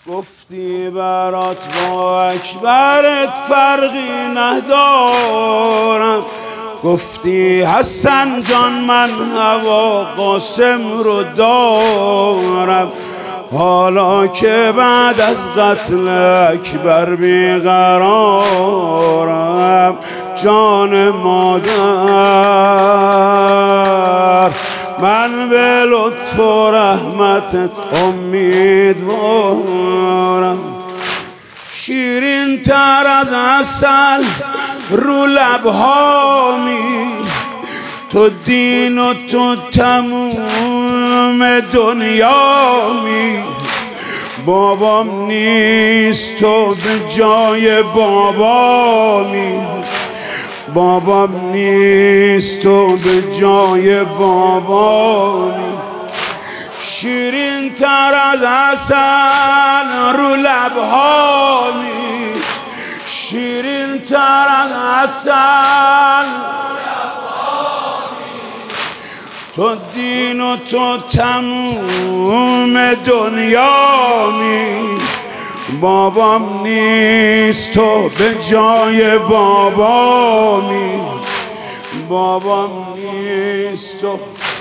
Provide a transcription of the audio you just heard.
گفتی برات با اکبرت فرقی ندارم، گفتی حسن جان من هوا قاسم رو دارم. حالا که بعد از قتل اکبر بیقرارم، جان مادر من به لطف و رحمتت امیدوارم. شیرین تر از عسل رو لبهامی، تو دین و تو تموم دنیامی. بابام نیست تو به جای بابامی، بابام نیست تو به جای بابامی. شیرین تر از عسل رو لبهامی، شیرین تر از عسل تو دین و تو تموم دنیامی. بابام نیست تو به جای بابامی، بابام نیست تو